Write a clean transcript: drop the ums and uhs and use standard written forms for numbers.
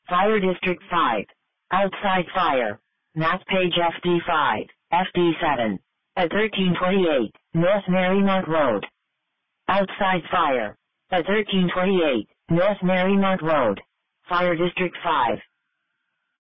Fire District 5. Outside fire. Map page FD5, FD7. At 1328, North Marymount Road. Outside fire. At 1328, North Marymount Road. Fire District 5.